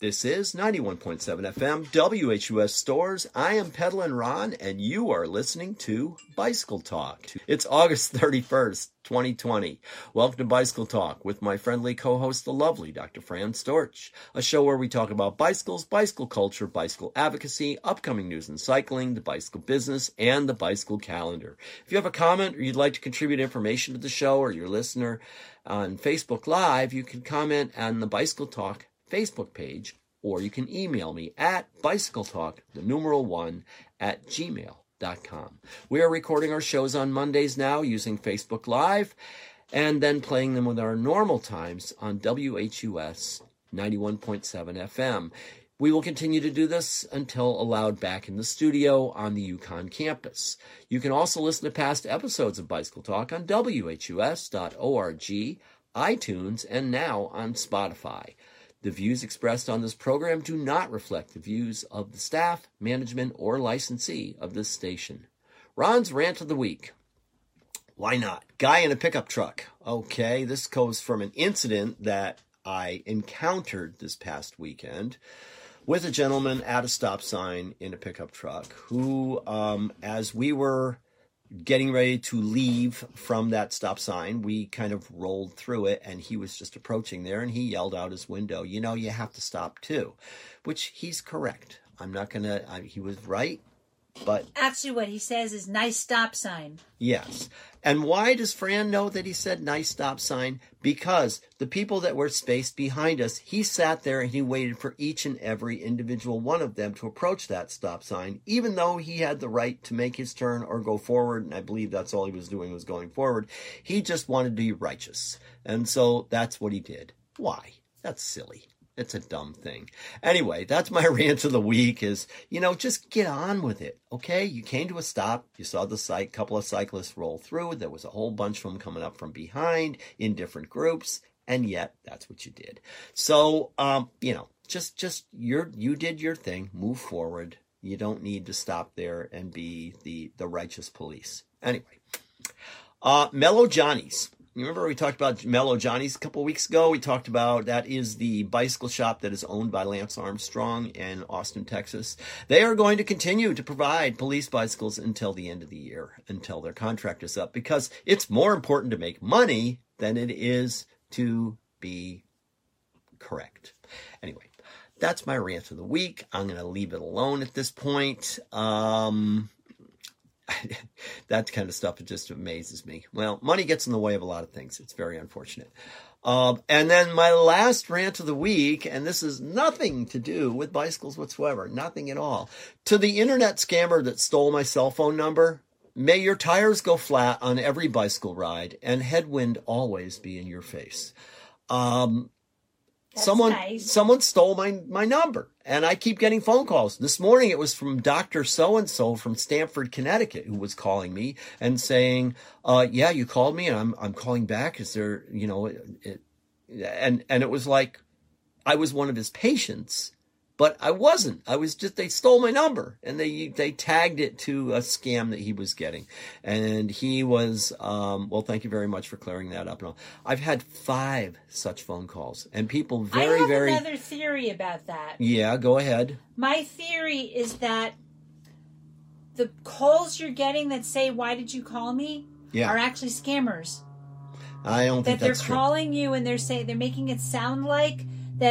This is 91.7 FM, WHUS Stores. I am Peddlin' Ron, and you are listening to Bicycle Talk. It's August 31st, 2020. Welcome to Bicycle Talk with my friendly co-host, the lovely Dr. Fran Storch, a show where we talk about bicycles, bicycle culture, bicycle advocacy, upcoming news in cycling, the bicycle business, and the bicycle calendar. If you have a comment or you'd like to contribute information to the show, or you're a listener on Facebook Live, you can comment on the Bicycle Talk Facebook page, or you can email me at bicycletalk1 at gmail.com. We are recording our shows on Mondays now using Facebook Live, and then playing them with our normal times on WHUS 91.7 FM. We will continue to do this until allowed back in the studio on the Yukon campus. You can also listen to past episodes of Bicycle Talk on WHUS.org, iTunes, and now on Spotify. The views expressed on this program do not reflect the views of the staff, management, or licensee of this station. Ron's Rant of the Week. Why not? Guy in a pickup truck. Okay, this goes from an incident that I encountered this past weekend with a gentleman at a stop sign in a pickup truck who, as we were getting ready to leave from that stop sign, we kind of rolled through it, and he was just approaching there, and he yelled out his window, "You know, you have to stop too," which he's correct. He was right, but actually what he says is nice stop sign. Yes. And why does Fran know that he said nice stop sign? Because the people that were spaced behind us, he sat there and he waited for each and every individual one of them to approach that stop sign, even though he had the right to make his turn or go forward. And I believe that's all he was doing, was going forward. He just wanted to be righteous. And so that's what he did. Why? That's silly. It's a dumb thing. Anyway, that's my rant of the week is, just get on with it, okay? You came to a stop. You saw the couple of cyclists roll through. There was a whole bunch of them coming up from behind in different groups, and yet that's what you did. So, you did your thing. Move forward. You don't need to stop there and be the righteous police. Anyway, Mellow Johnny's. You remember we talked about Mellow Johnny's a couple of weeks ago? We talked about that is the bicycle shop that is owned by Lance Armstrong in Austin, Texas. They are going to continue to provide police bicycles until the end of the year, until their contract is up, because it's more important to make money than it is to be correct. Anyway, that's my rant of the week. I'm going to leave it alone at this point. That kind of stuff, it just amazes me. Well, money gets in the way of a lot of things. It's very unfortunate. And then my last rant of the week, and this is nothing to do with bicycles whatsoever, nothing at all. To the internet scammer that stole my cell phone number, may your tires go flat on every bicycle ride and headwind always be in your face. Someone stole my number, and I keep getting phone calls. This morning it was from Dr. So-and-so from Stamford, Connecticut, who was calling me and saying, yeah, you called me and I'm calling back. Is there, and it was like I was one of his patients, but I wasn't. They stole my number, and they tagged it to a scam that he was getting. And he was, thank you very much for clearing that up. And I've had 5 such phone calls, and people I have another theory about that. Yeah, go ahead. My theory is that the calls you're getting that say, "Why did you call me?" are actually scammers. I don't think that's true. That they're calling you and they're making it sound like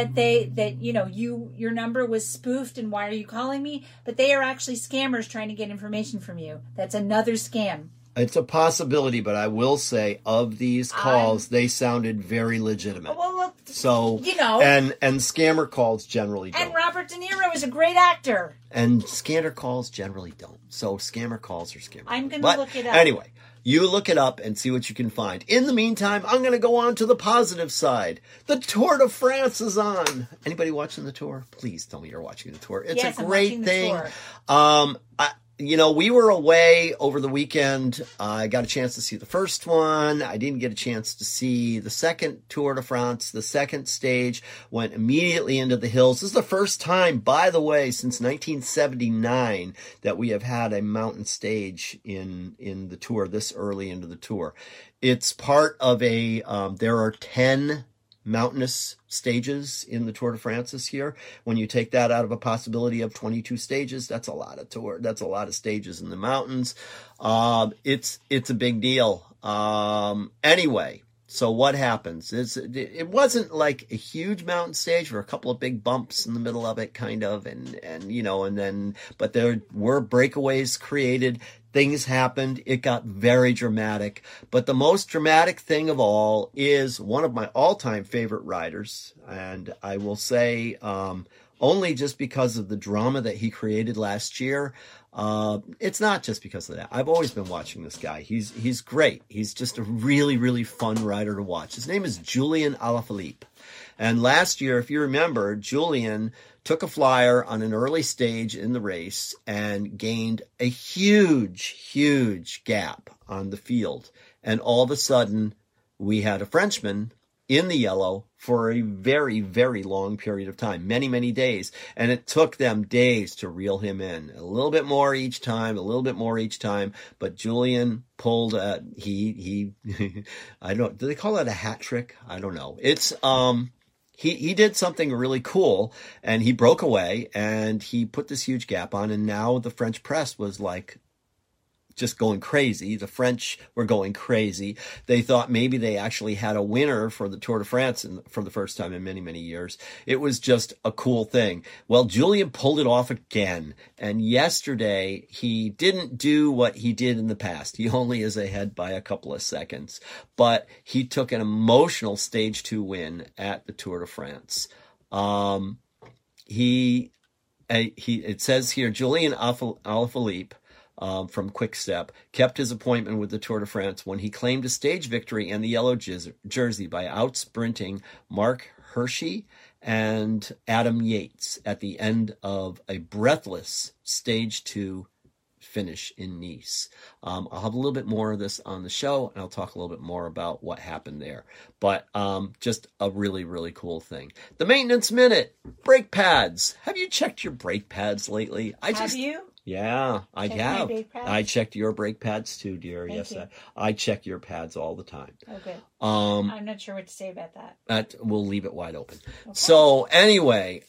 your number was spoofed and why are you calling me? But they are actually scammers trying to get information from you. That's another scam. It's a possibility, but I will say of these calls, they sounded very legitimate. Well, so, and scammer calls generally don't. And Robert De Niro is a great actor. And scammer calls generally don't. So scammer calls are scammer. I'm going to look it up. Anyway, you look it up and see what you can find. In the meantime, I'm going to go on to the positive side. The Tour de France is on. Anybody watching the tour? Please tell me you're watching the tour. It's a great thing. We were away over the weekend. I got a chance to see the first one. I didn't get a chance to see the second Tour de France. The second stage went immediately into the hills. This is the first time, by the way, since 1979 that we have had a mountain stage in the tour this early into the tour. It's part of there are 10 mountainous stages in the Tour de France this year. When you take that out of a possibility of 22 stages, that's a lot of that's a lot of stages in the mountains. It's a big deal. Anyway, so what happens is it wasn't like a huge mountain stage. There were a couple of big bumps in the middle of it, kind of, but there were breakaways created. Things happened. It got very dramatic. But the most dramatic thing of all is one of my all-time favorite riders. And I will say, only just because of the drama that he created last year. It's not just because of that. I've always been watching this guy. He's great. He's just a really, really fun rider to watch. His name is Julian Alaphilippe. And last year, if you remember, Julian took a flyer on an early stage in the race and gained a huge, huge gap on the field. And all of a sudden, we had a Frenchman in the yellow for a very, very long period of time, many, many days. And it took them days to reel him in. A little bit more each time, a little bit more each time. But Julian pulled I don't know, do they call it a hat trick? I don't know. It's, he did something really cool, and he broke away and he put this huge gap on, and now the French press was like, just going crazy. The French were going crazy. They thought maybe they actually had a winner for the Tour de France for the first time in many, many years. It was just a cool thing. Well, Julian pulled it off again. And yesterday, he didn't do what he did in the past. He only is ahead by a couple of seconds. But he took an emotional stage 2 win at the Tour de France. It says here, Julian Alaphilippe, from Quick Step, kept his appointment with the Tour de France when he claimed a stage victory and the yellow jersey by out-sprinting Mark Hirschi and Adam Yates at the end of a breathless stage 2 finish in Nice. I'll have a little bit more of this on the show, and I'll talk a little bit more about what happened there. But just a really, really cool thing. The Maintenance Minute, brake pads. Have you checked your brake pads lately? Have you? Yeah, I have. I checked your brake pads too, dear. Thank Yes, you. I check your pads all the time. Okay. I'm not sure what to say about that. We'll leave it wide open. Okay. So anyway,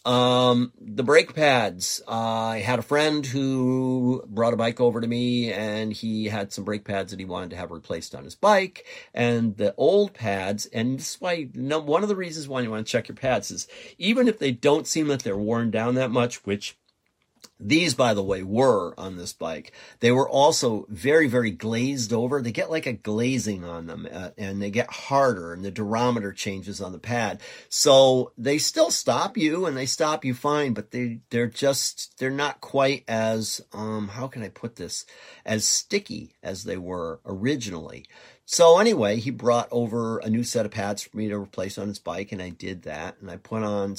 the brake pads. I had a friend who brought a bike over to me, and he had some brake pads that he wanted to have replaced on his bike. And the old pads, and this is why one of the reasons why you want to check your pads is even if they don't seem that they're worn down that much, which these, by the way, were on this bike. They were also very, very glazed over. They get like a glazing on them, and they get harder, and the durometer changes on the pad. So they still stop you, and they stop you fine, but they're not quite as, how can I put this, as sticky as they were originally. So anyway, he brought over a new set of pads for me to replace on his bike, and I did that. And I put on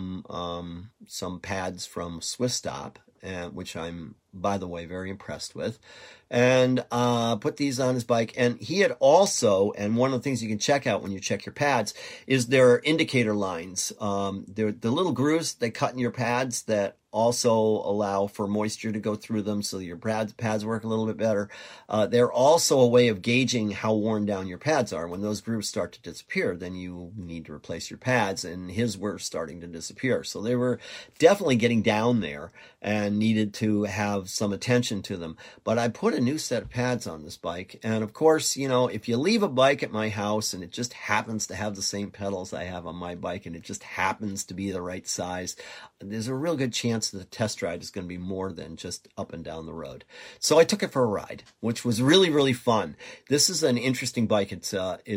some pads from SwissStop, which I'm, by the way, very impressed with, and put these on his bike. And he had also, and one of the things you can check out when you check your pads is their indicator lines. They're the little grooves they cut in your pads that also allow for moisture to go through them so your pads work a little bit better. They're also a way of gauging how worn down your pads are. When those grooves start to disappear, then you need to replace your pads, and his were starting to disappear. So they were definitely getting down there and needed to have some attention to them. But I put a new set of pads on this bike, and of course, if you leave a bike at my house and it just happens to have the same pedals I have on my bike and it just happens to be the right size, there's a real good chance that the test ride is going to be more than just up and down the road. So I took it for a ride, which was really, really fun. This is an interesting bike. It's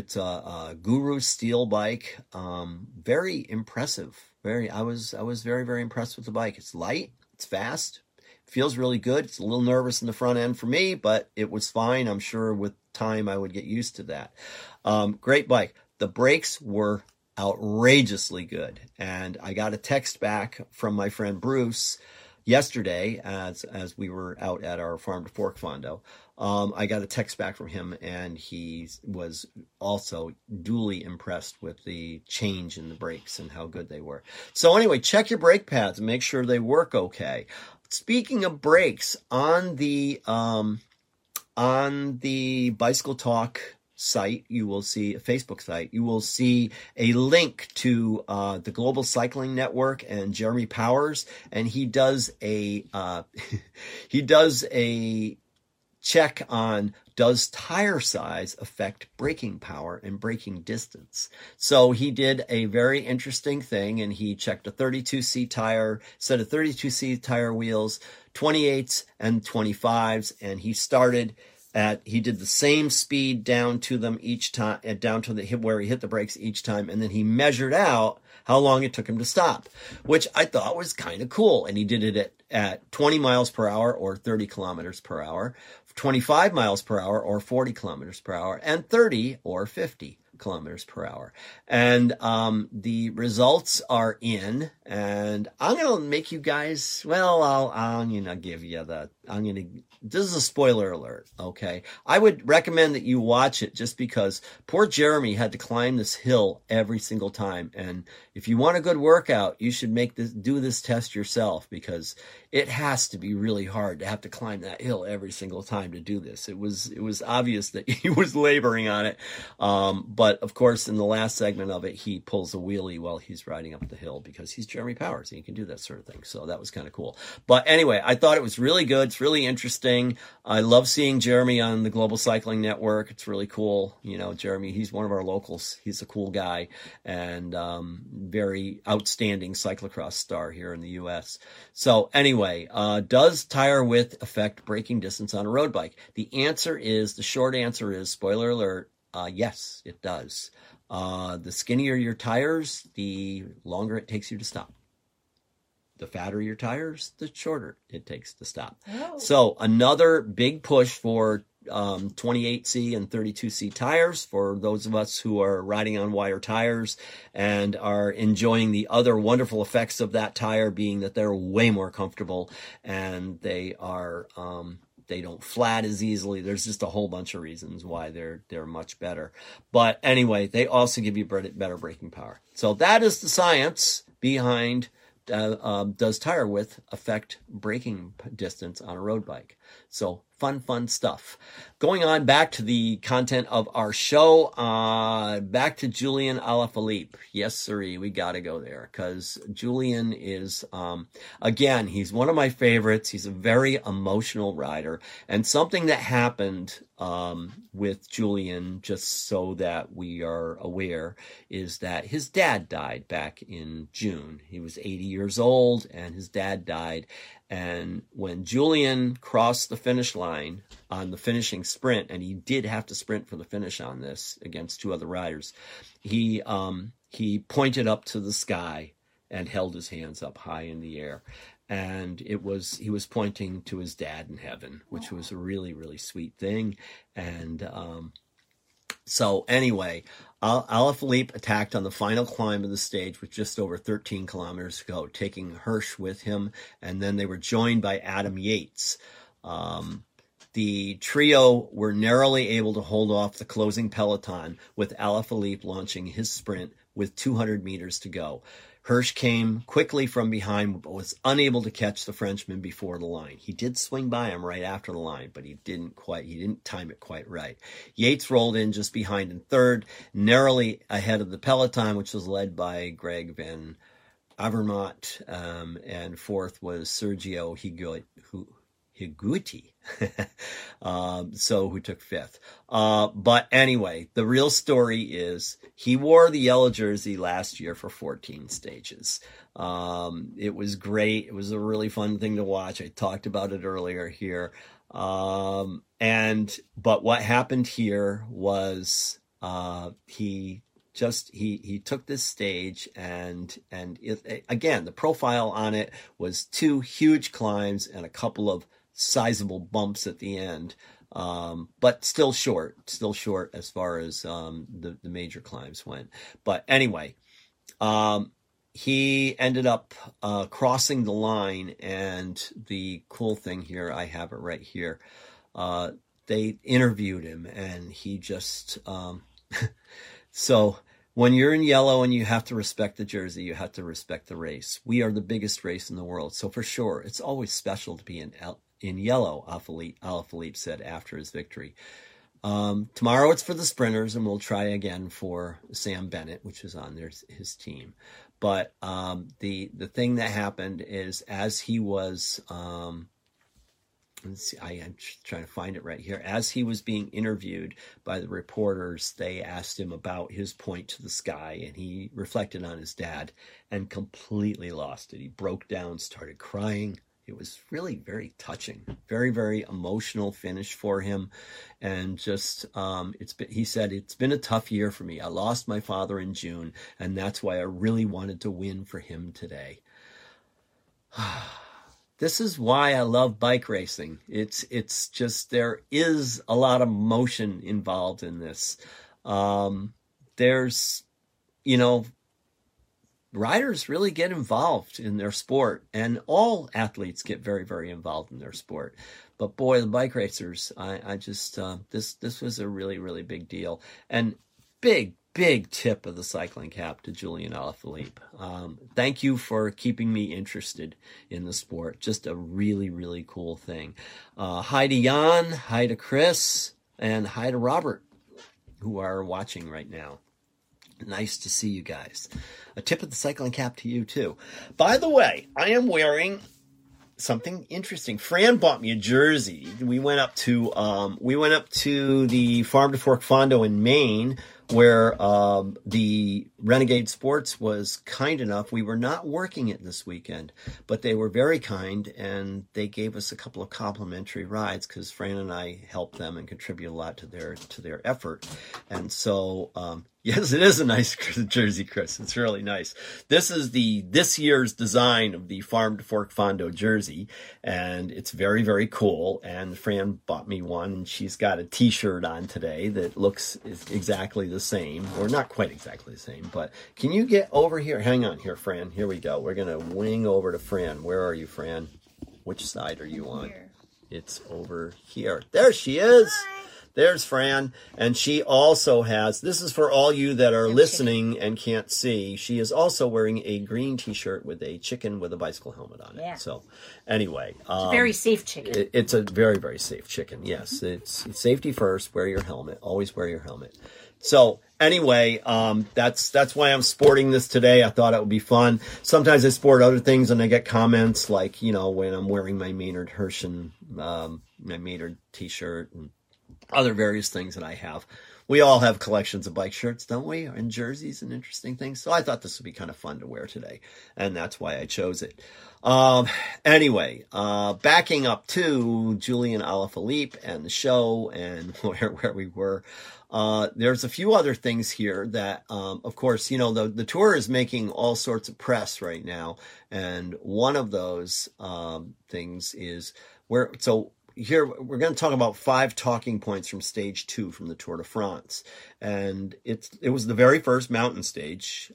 a Guru steel bike. Very impressive. I was very, very impressed with the bike. It's light. It's fast. Feels really good. It's a little nervous in the front end for me, but it was fine. I'm sure with time I would get used to that. Great bike. The brakes were outrageously good. And I got a text back from my friend Bruce yesterday as we were out at our Farm to Fork Fondo. I got a text back from him, and he was also duly impressed with the change in the brakes and how good they were. So anyway, check your brake pads and make sure they work okay. Speaking of brakes, on the Bicycle Talk site, you will see a Facebook site, you will see a link to the Global Cycling Network and Jeremy Powers, and he does a check on, does tire size affect braking power and braking distance? So he did a very interesting thing, and he checked a 32C tire, set of 32C tire wheels, 28s and 25s, and he did the same speed down to them each time, down to where he hit the brakes each time, and then he measured out how long it took him to stop, which I thought was kind of cool. And he did it at 20 miles per hour or 30 kilometers per hour, 25 miles per hour or 40 kilometers per hour, and 30 or 50 kilometers per hour. And the results are in, and I'm going to make you guys, I'm going to give you this is a spoiler alert, okay? I would recommend that you watch it just because poor Jeremy had to climb this hill every single time. And if you want a good workout, you should do this test yourself, because it has to be really hard to have to climb that hill every single time to do this. It was obvious that he was laboring on it. But of course, in the last segment of it, he pulls a wheelie while he's riding up the hill because he's Jeremy Powers and he can do that sort of thing. So that was kind of cool. But anyway, I thought it was really good. It's really interesting. I love seeing Jeremy on the Global Cycling Network. It's really cool. Jeremy, he's one of our locals. He's a cool guy and very outstanding cyclocross star here in the U.S. So anyway, does tire width affect braking distance on a road bike? The short answer is, spoiler alert, yes, it does. The skinnier your tires, the longer it takes you to stop. The fatter your tires, the shorter it takes to stop. Oh. So another big push for 28C and 32C tires for those of us who are riding on wire tires and are enjoying the other wonderful effects of that tire, being that they're way more comfortable and they don't flat as easily. There's just a whole bunch of reasons why they're much better. But anyway, they also give you better braking power. So that is the science behind does tire width affect braking distance on a road bike? So fun stuff. Going on back to the content of our show, back to Julian Alaphilippe. Yes, sirree, we got to go there because Julian is, again, he's one of my favorites. He's a very emotional rider, and something that happened with Julian, just so that we are aware, is that his dad died back in June. He was 80 years old, and his dad died. And when Julian crossed the finish line on the finishing sprint, and he did have to sprint for the finish on this against two other riders, he pointed up to the sky and held his hands up high in the air. And he was pointing to his dad in heaven, which was a really, really sweet thing. And so anyway, Alaphilippe attacked on the final climb of the stage with just over 13 kilometers to go, taking Hirsch with him, and then they were joined by Adam Yates. The trio were narrowly able to hold off the closing peloton, with Alaphilippe launching his sprint with 200 meters to go. Hirsch came quickly from behind, but was unable to catch the Frenchman before the line. He did swing by him right after the line, but he didn't time it quite right. Yates rolled in just behind in third, narrowly ahead of the peloton, which was led by Greg Van Avermaet, and fourth was Sergio Higuita, who took fifth. But anyway, the real story is he wore the yellow jersey last year for 14 stages. It was great. It was a really fun thing to watch. I talked about it earlier here. But what happened here was, he took this stage and again, the profile on it was two huge climbs and a couple of sizable bumps at the end, but still short as far as the major climbs went. But anyway, he ended up crossing the line, and the cool thing here, I have it right here, they interviewed him, and he just so when you're in yellow and you have to respect the jersey, you have to respect the race. We are the biggest race in the world, so for sure it's always special to be in yellow, Alaphilippe said after his victory. Tomorrow it's for the sprinters, and we'll try again for Sam Bennett, which is on his team. But the thing that happened is, as he was, let's see, I'm trying to find it right here. As he was being interviewed by the reporters, they asked him about his point to the sky, and he reflected on his dad and completely lost it. He broke down, started crying. It was really very touching, very, very emotional finish for him. And just, he said, it's been a tough year for me. I lost my father in June, and that's why I really wanted to win for him today. This is why I love bike racing. It's just, there is a lot of emotion involved in this. There's, riders really get involved in their sport, and all athletes get very, very involved in their sport. But boy, the bike racers, I just, this was a really, really big deal. And big tip of the cycling cap to Julian Alaphilippe. Thank you for keeping me interested in the sport. Just a really, really cool thing. Hi to Jan, hi to Chris, and hi to Robert, who are watching right now. Nice to see you guys. A tip of the cycling cap to you too. By the way, I am wearing something interesting. Fran bought me a jersey. We went up to the Farm to Fork Fondo in Maine, where the Renegade Sports was kind enough. We were not working it this weekend, but they were very kind, and they gave us a couple of complimentary rides because Fran and I helped them and contribute a lot to their effort. And so, yes, it is a nice jersey, Chris. It's really nice. This is this year's design of the Farm to Fork Fondo jersey, and it's very, very cool. And Fran bought me one, and she's got a T-shirt on today that looks exactly the same, or not quite exactly the same. But can you get over here? Hang on here, Fran. Here we go. We're gonna wing over to Fran. Where are you, Fran? Which side are you on? Here. It's over here. There she is. Hi. There's Fran, and she also has, this is for all you that are listening and can't see, she is also wearing a green T-shirt with a chicken with a bicycle helmet on it. Yeah. So, anyway. It's a very safe chicken. It's a very, very safe chicken, yes. It's safety first, wear your helmet, always wear your helmet. So, anyway, that's why I'm sporting this today. I thought it would be fun. Sometimes I sport other things, and I get comments like, when I'm wearing my Maynard Hirschen, my Maynard T-shirt, and other various things that I have. We all have collections of bike shirts, don't we? And jerseys and interesting things. So I thought this would be kind of fun to wear today. And that's why I chose it. Anyway, backing up to Julian Alaphilippe and the show and where we were. There's a few other things here that, of course, the tour is making all sorts of press right now. And one of those, things is here, we're going to talk about 5 talking points from stage 2 from the Tour de France. And it was the very first mountain stage.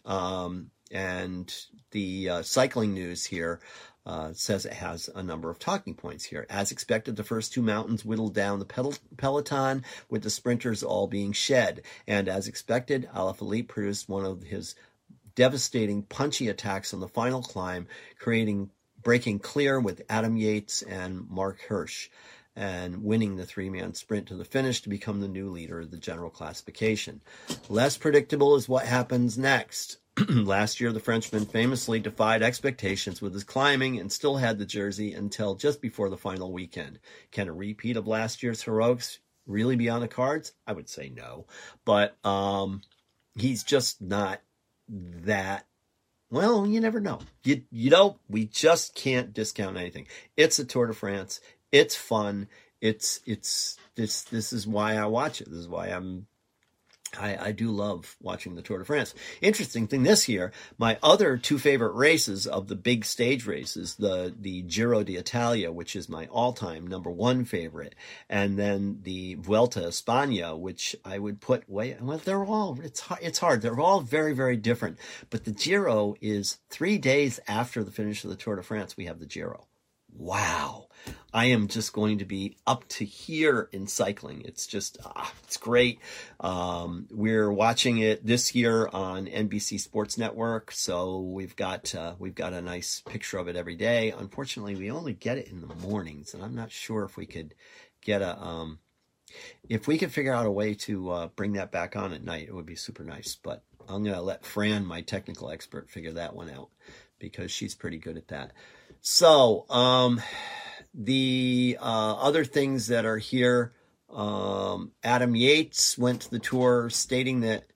And the cycling news here says it has a number of talking points here. As expected, the first 2 mountains whittled down the peloton, with the sprinters all being shed. And as expected, Alaphilippe produced one of his devastating punchy attacks on the final climb, breaking clear with Adam Yates and Mark Hirsch, and winning the 3-man sprint to the finish to become the new leader of the general classification. Less predictable is what happens next. Last year, the Frenchman famously defied expectations with his climbing and still had the jersey until just before the final weekend. Can a repeat of last year's heroics really be on the cards? I would say no. But he's just not that. Well, you never know. We just can't discount anything. It's a Tour de France. It's fun. This is why I watch it. This is why I do love watching the Tour de France. Interesting thing this year, my other 2 favorite races of the big stage races, the Giro d'Italia, which is my all-time number 1 favorite, and then the Vuelta a España, which I would put they're all, it's hard. They're all very, very different. But the Giro is 3 days after the finish of the Tour de France, we have the Giro. Wow. I am just going to be up to here in cycling. It's just, it's great. We're watching it this year on NBC Sports Network. So we've got a nice picture of it every day. Unfortunately, we only get it in the mornings, and I'm not sure if we could get if we could figure out a way to bring that back on at night, it would be super nice. But I'm going to let Fran, my technical expert, figure that one out because she's pretty good at that. So the other things that are here, Adam Yates went to the tour stating that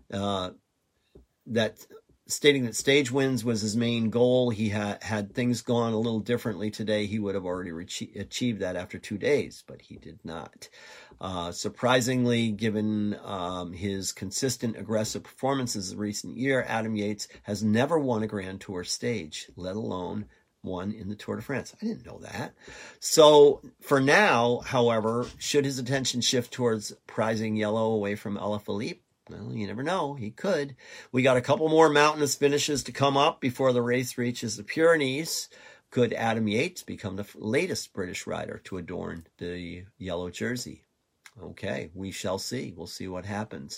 stage wins was his main goal. He had things gone a little differently today, he would have already achieved that after 2 days, but he did not. Surprisingly, given his consistent aggressive performances in recent year, Adam Yates has never won a Grand Tour stage, let alone one in the Tour de France. I didn't know that. So for now, however, should his attention shift towards prizing yellow away from Alaphilippe? Well, you never know. He could. We got a couple more mountainous finishes to come up before the race reaches the Pyrenees. Could Adam Yates become the latest British rider to adorn the yellow jersey? Okay, we shall see. We'll see what happens.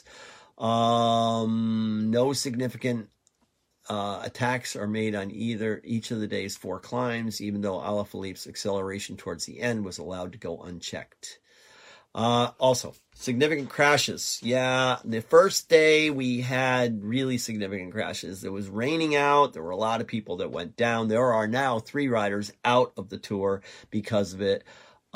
No significant attacks are made on each of the day's 4 climbs, even though Alaphilippe's acceleration towards the end was allowed to go unchecked. Also, significant crashes. Yeah, the first day we had really significant crashes. It was raining out. There were a lot of people that went down. There are now 3 riders out of the tour because of it.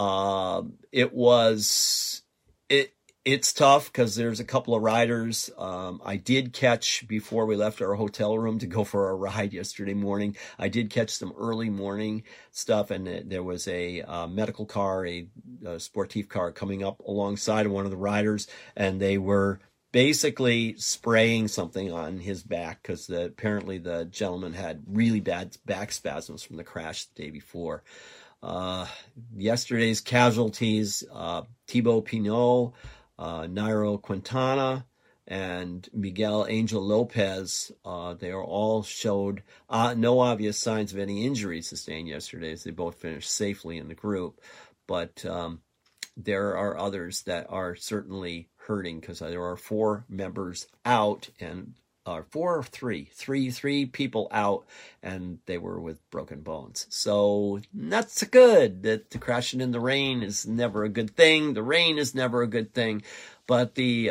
It's tough because there's a couple of riders I did catch before we left our hotel room to go for a ride yesterday morning. I did catch some early morning stuff, and there was a medical car, a sportif car coming up alongside of one of the riders, and they were basically spraying something on his back because apparently the gentleman had really bad back spasms from the crash the day before. Yesterday's casualties, Thibaut Pinot, Nairo Quintana, and Miguel Angel Lopez, they all showed no obvious signs of any injuries sustained yesterday as they both finished safely in the group. But there are others that are certainly hurting because there are 4 members out and 4 or 3 people out, and they were with broken bones. So not so good. That the crashing in the rain is never a good thing. The rain is never a good thing, but the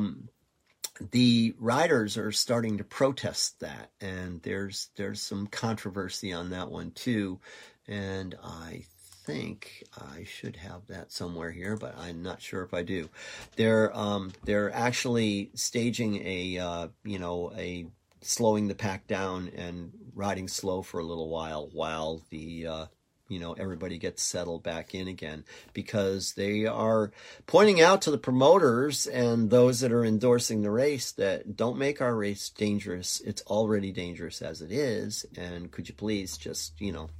riders are starting to protest that, and there's some controversy on that one too. And I think I should have that somewhere here, but I'm not sure if I do. They're actually staging a slowing the pack down and riding slow for a little while the everybody gets settled back in again, because they are pointing out to the promoters and those that are endorsing the race that don't make our race dangerous. It's already dangerous as it is, and could you please just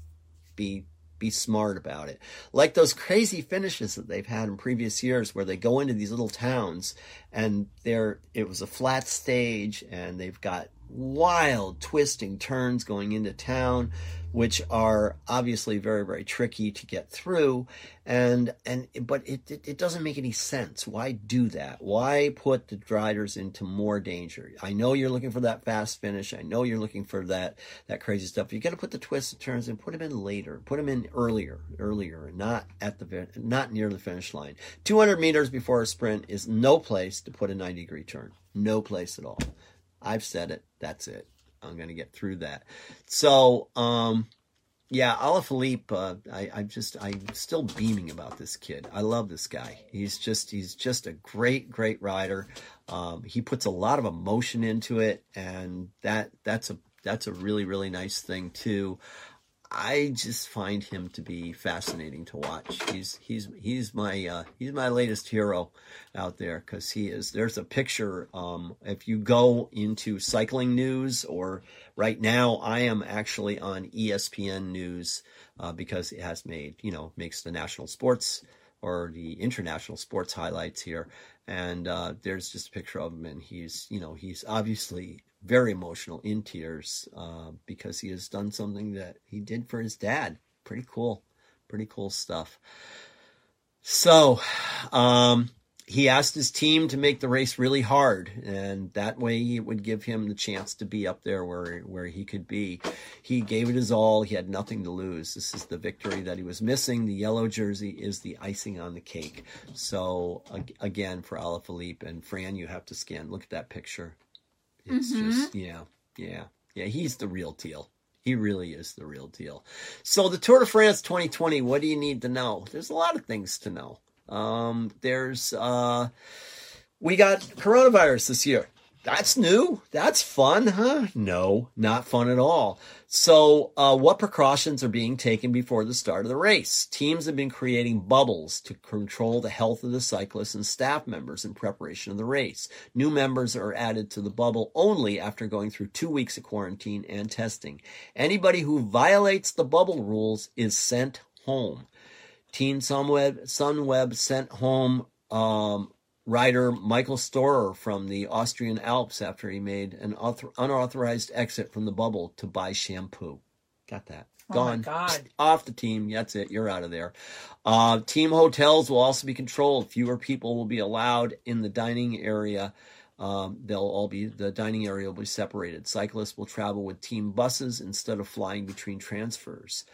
be smart about it. Like those crazy finishes that they've had in previous years where they go into these little towns and it was a flat stage and they've got wild twisting turns going into town, which are obviously very, very tricky to get through. But it doesn't make any sense. Why do that? Why put the riders into more danger? I know you're looking for that fast finish. I know you're looking for that crazy stuff. You got to put the twists and turns and put them in later. Put them in earlier, and not near the finish line. 200 meters before a sprint is no place to put a 90-degree turn. No place at all. I've said it. That's it. I'm going to get through that. So, Alaphilippe, I'm still beaming about this kid. I love this guy. He's just a great, great rider. He puts a lot of emotion into it, and that's a really, really nice thing too. I just find him to be fascinating to watch. He's my latest hero out there, because he is. There's a picture. If you go into cycling news, or right now I am actually on ESPN News because it has makes the national sports or the international sports highlights here, and there's just a picture of him, and he's obviously very emotional, in tears, because he has done something that he did for his dad. Pretty cool stuff. So, he asked his team to make the race really hard, and that way it would give him the chance to be up there where he could be. He gave it his all. He had nothing to lose. This is the victory that he was missing. The yellow jersey is the icing on the cake. So, again, for Alaphilippe, and Fran, you have to scan. Look at that picture. It's just, yeah, he's the real deal. He really is the real deal. So the Tour de France 2020, what do you need to know? There's a lot of things to know. We got coronavirus this year. That's new. That's fun, huh? No, not fun at all. So, what precautions are being taken before the start of the race? Teams have been creating bubbles to control the health of the cyclists and staff members in preparation of the race. New members are added to the bubble only after going through 2 weeks of quarantine and testing. Anybody who violates the bubble rules is sent home. Team Sunweb sent home rider Michael Storer from the Austrian Alps after he made an unauthorized exit from the bubble to buy shampoo. Got that. Gone. Oh my God. Off the team. That's it. You're out of there. Team hotels will also be controlled. Fewer people will be allowed in the dining area. The dining area will be separated. Cyclists will travel with team buses instead of flying between transfers.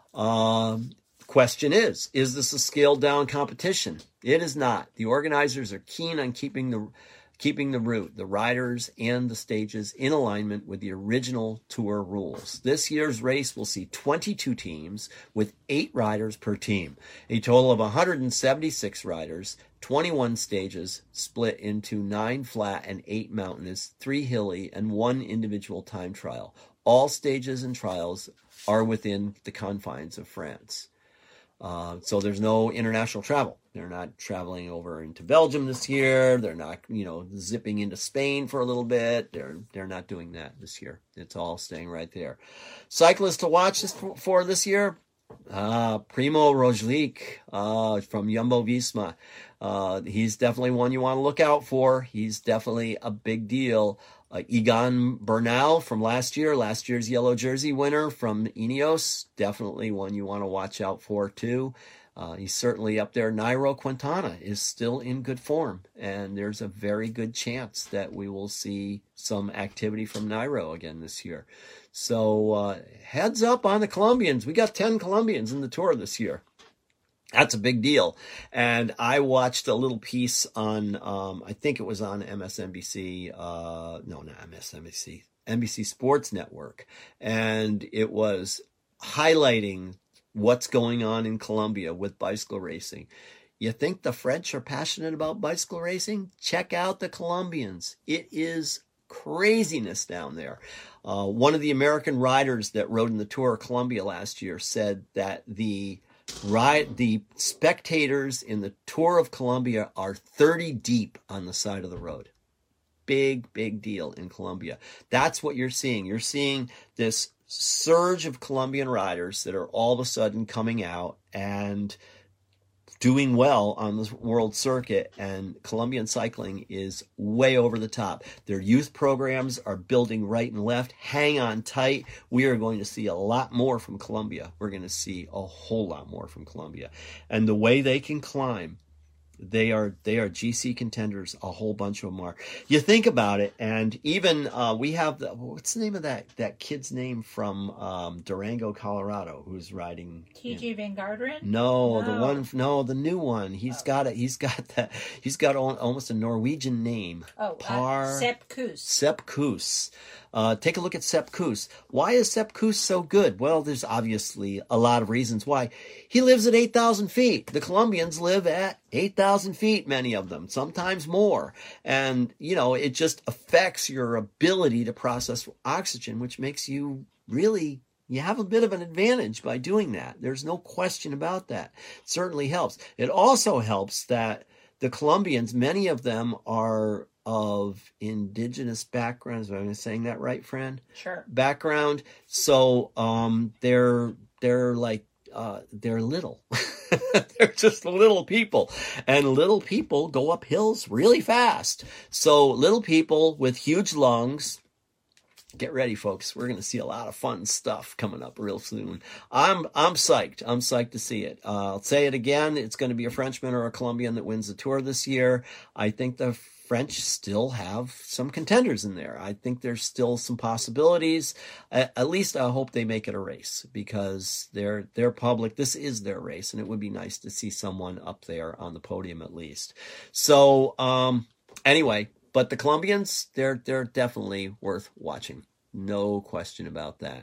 Question is this a scaled down competition? It is not. The organizers are keen on keeping the route, the riders, and the stages in alignment with the original tour rules. This year's race will see 22 teams with 8 riders per team, a total of 176 riders, 21 stages split into 9 flat and 8 mountainous, 3 hilly, and 1 individual time trial. All stages and trials are within the confines of France. So there's no international travel. They're not traveling over into Belgium this year. They're not, zipping into Spain for a little bit. They're not doing that this year. It's all staying right there. Cyclists to watch for this year. Primo Roglic, from Jumbo-Visma. He's definitely one you want to look out for. He's definitely a big deal. Egan Bernal from last year's yellow jersey winner from Ineos, definitely one you want to watch out for too. He's certainly up there. Nairo Quintana is still in good form, and there's a very good chance that we will see some activity from Nairo again this year. So heads up on the Colombians. We got 10 Colombians in the Tour this year. That's a big deal. And I watched a little piece on, I think it was on MSNBC, no, not MSNBC, NBC Sports Network. And it was highlighting what's going on in Colombia with bicycle racing. You think the French are passionate about bicycle racing? Check out the Colombians. It is craziness down there. One of the American riders that rode in the Tour of Colombia last year said that the spectators in the Tour of Colombia are 30 deep on the side of the road. Big deal in Colombia. That's what you're seeing. You're seeing this surge of Colombian riders that are all of a sudden coming out and doing well on the world circuit, and Colombian cycling is way over the top. Their youth programs are building right and left. Hang on tight. We are going to see a lot more from Colombia. We're going to see a whole lot more from Colombia. And the way they can climb, they are GC contenders. A whole bunch of them are. You think about it, and even we have what's the name of that kid's name from Durango, Colorado, who's riding TJ Van Garderen? No, the new one. He's got almost a Norwegian name. Sepp Kuss. Sepp Kuss. Take a look at Sepp Kuss. Why is Sepp Kuss so good? Well, there's obviously a lot of reasons why. He lives at 8,000 feet. The Colombians live at 8,000 feet, many of them, sometimes more. And, it just affects your ability to process oxygen, which makes you have a bit of an advantage by doing that. There's no question about that. It certainly helps. It also helps that the Colombians, many of them are of indigenous backgrounds. Am I saying that right, Fran? Sure. Background. So they're little. They're just little people. And little people go up hills really fast. So little people with huge lungs Get ready, folks. We're going to see a lot of fun stuff coming up real soon. I'm psyched. I'm psyched to see it. I'll say it again. It's going to be a Frenchman or a Colombian that wins the Tour this year. I think the French still have some contenders in there. I think there's still some possibilities. At least I hope they make it a race, because they're public. This is their race, and it would be nice to see someone up there on the podium at least. So anyway, but the Colombians, they're definitely worth watching. No question about that.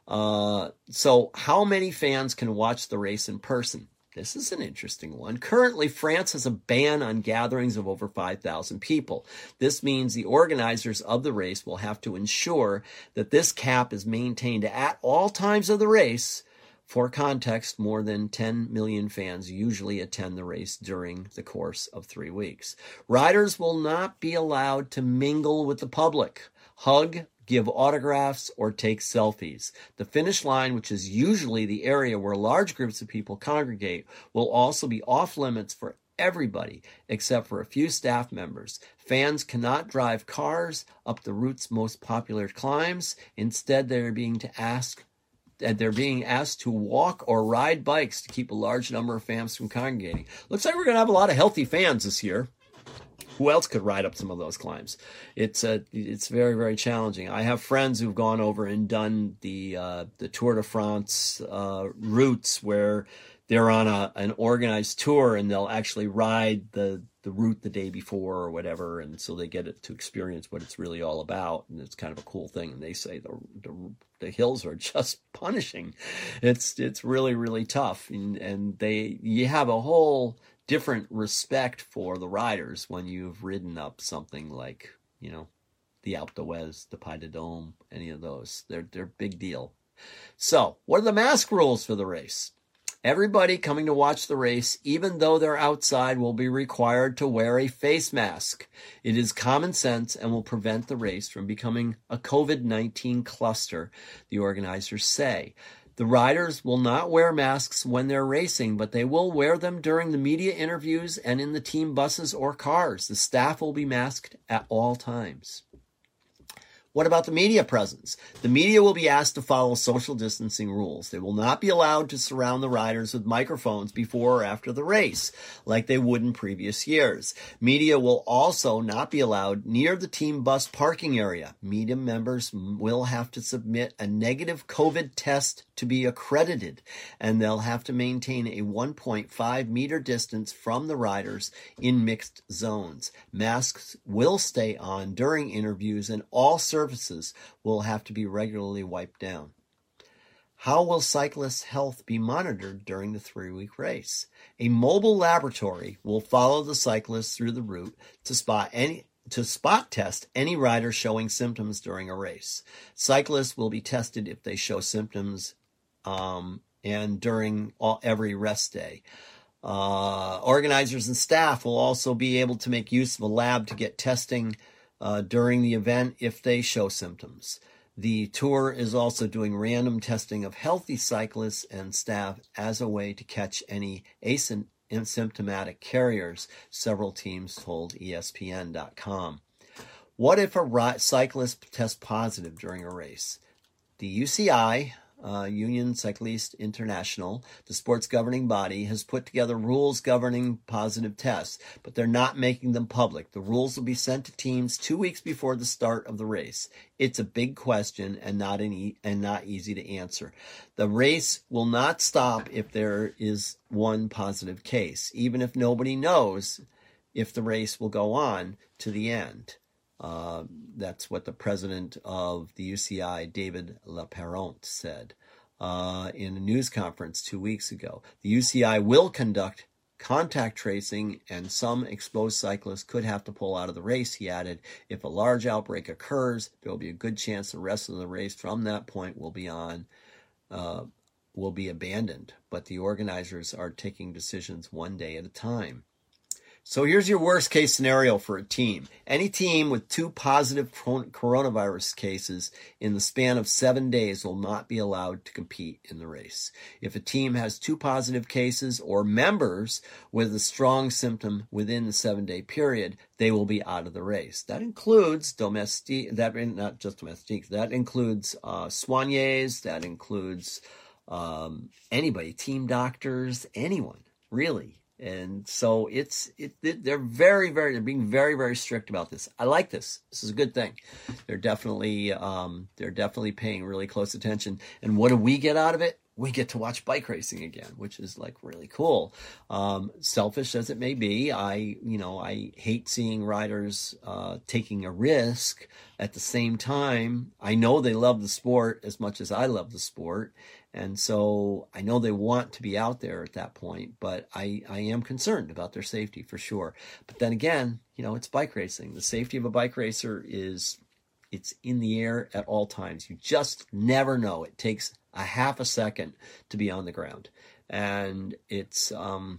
So how many fans can watch the race in person? This is an interesting one. Currently, France has a ban on gatherings of over 5,000 people. This means the organizers of the race will have to ensure that this cap is maintained at all times of the race. For context, more than 10 million fans usually attend the race during the course of 3 weeks. Riders will not be allowed to mingle with the public, hug, give autographs, or take selfies. The finish line, which is usually the area where large groups of people congregate, will also be off limits for everybody except for a few staff members. Fans cannot drive cars up the route's most popular climbs. Instead, they're being asked to walk or ride bikes to keep a large number of fans from congregating. Looks like we're going to have a lot of healthy fans this year. Who else could ride up some of those climbs? It's very, very challenging. I have friends who've gone over and done the Tour de France routes where they're on an organized tour, and they'll actually ride the route the day before or whatever, and so they get it to experience what it's really all about, and it's kind of a cool thing. And they say the hills are just punishing. It's really, really tough, and you have a whole different respect for the riders when you've ridden up something like, the Alpe d'Huez, the Puy de Dôme, any of those. They're big deal. So, what are the mask rules for the race? Everybody coming to watch the race, even though they're outside, will be required to wear a face mask. It is common sense and will prevent the race from becoming a COVID-19 cluster, the organizers say. The riders will not wear masks when they're racing, but they will wear them during the media interviews and in the team buses or cars. The staff will be masked at all times. What about the media presence? The media will be asked to follow social distancing rules. They will not be allowed to surround the riders with microphones before or after the race, like they would in previous years. Media will also not be allowed near the team bus parking area. Media members will have to submit a negative COVID test to be accredited, and they'll have to maintain a 1.5 meter distance from the riders in mixed zones. Masks will stay on during interviews, and all surfaces will have to be regularly wiped down. How will cyclists' health be monitored during the 3-week race? A mobile laboratory will follow the cyclists through the route to spot test any rider showing symptoms during a race. Cyclists will be tested if they show symptoms and during every rest day. Organizers and staff will also be able to make use of a lab to get testing during the event if they show symptoms. The tour is also doing random testing of healthy cyclists and staff as a way to catch any asymptomatic carriers, several teams told ESPN.com. What if a cyclist tests positive during a race? The UCI, Union Cycliste International, the sport's governing body, has put together rules governing positive tests, but they're not making them public. The rules will be sent to teams 2 weeks before the start of the race. It's a big question and not easy to answer. The race will not stop if there is one positive case, even if nobody knows if the race will go on to the end. That's what the president of the UCI, David Laperront, said in a news conference 2 weeks ago. The UCI will conduct contact tracing, and some exposed cyclists could have to pull out of the race, he added. If a large outbreak occurs, there will be a good chance the rest of the race from that point will be abandoned. But the organizers are taking decisions one day at a time. So here's your worst case scenario for a team. Any team with 2 positive coronavirus cases in the span of 7 days will not be allowed to compete in the race. If a team has 2 positive cases or members with a strong symptom within the 7-day period, they will be out of the race. That includes that includes soigneurs, that includes anybody, team doctors, anyone, really. And so they're being very, very strict about this. I like this. This is a good thing. They're definitely paying really close attention. And what do we get out of it? We get to watch bike racing again, which is like really cool. Selfish as it may be, I hate seeing riders taking a risk. At the same time, I know they love the sport as much as I love the sport. And so I know they want to be out there at that point, but I am concerned about their safety for sure. But then again, it's bike racing. The safety of a bike racer it's in the air at all times. You just never know. It takes a half a second to be on the ground. And it's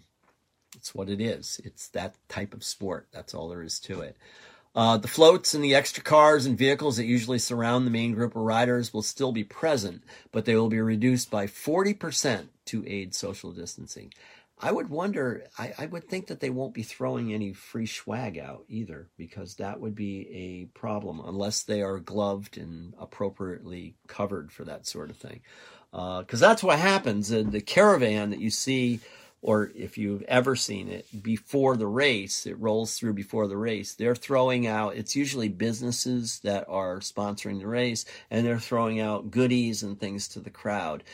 what it is. It's that type of sport. That's all there is to it. The floats and the extra cars and vehicles that usually surround the main group of riders will still be present, but they will be reduced by 40% to aid social distancing. I would wonder, I would think that they won't be throwing any free swag out either, because that would be a problem unless they are gloved and appropriately covered for that sort of thing. Because that's what happens. The caravan that you see, or if you've ever seen it before the race, it rolls through before the race. They're throwing out, it's usually businesses that are sponsoring the race, and they're throwing out goodies and things to the crowd.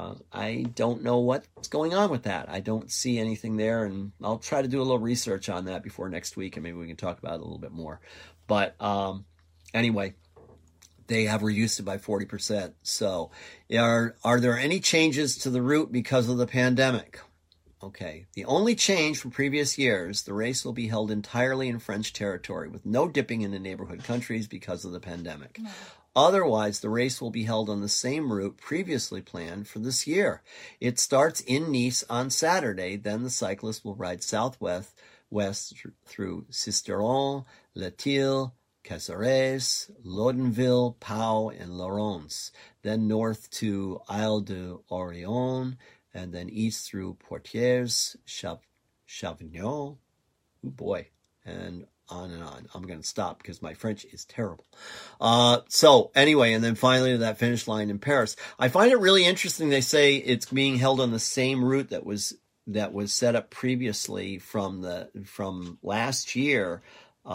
I don't know what's going on with that. I don't see anything there, and I'll try to do a little research on that before next week, and maybe we can talk about it a little bit more. But anyway, they have reduced it by 40%. So are there any changes to the route because of the pandemic? Okay, the only change from previous years, the race will be held entirely in French territory with no dipping into neighborhood countries because of the pandemic. No. Otherwise, the race will be held on the same route previously planned for this year. It starts in Nice on Saturday. Then the cyclists will ride southwest through Sisteron, Latil, Caceres, Laudenville, Pau, and Laurens. Then north to Isle de Orion, and then east through Poitiers, Chavignon, oh boy, and on and on. I'm going to stop because my French is terrible. So anyway, and then finally to that finish line in Paris. I find it really interesting. They say it's being held on the same route that was set up previously from last year.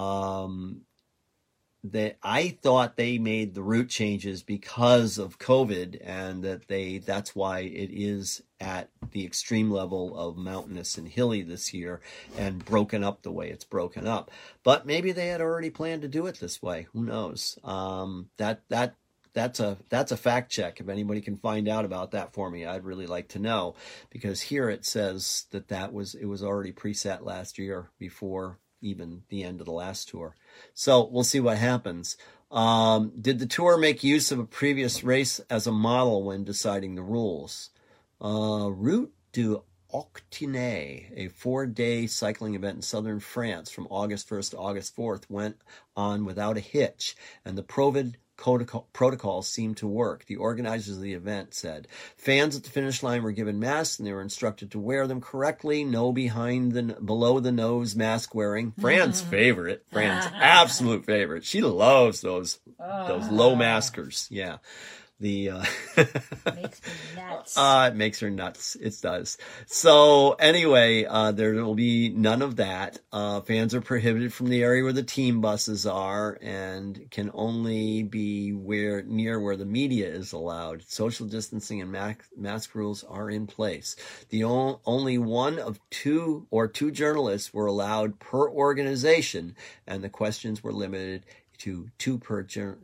I thought they made the route changes because of COVID, and that's why it is at the extreme level of mountainous and hilly this year and broken up the way it's broken up. But maybe they had already planned to do it this way. Who knows? That's a fact check. If anybody can find out about that for me, I'd really like to know, because here it says it was already preset last year before even the end of the last tour. So we'll see what happens. Did the tour make use of a previous race as a model when deciding the rules? Route du Octinaie, a 4-day cycling event in southern France from August 1st to August 4th, went on without a hitch, and the protocol seemed to work. The organizers of the event said fans at the finish line were given masks and they were instructed to wear them correctly. No below the nose mask wearing. Fran's favorite. Fran's absolute favorite. She loves those low maskers. Yeah. Makes me nuts. It makes her nuts. It does. So anyway, there will be none of that. Fans are prohibited from the area where the team buses are and can only be near where the media is allowed. Social distancing and mask rules are in place. Only one of two journalists were allowed per organization, and the questions were limited to two per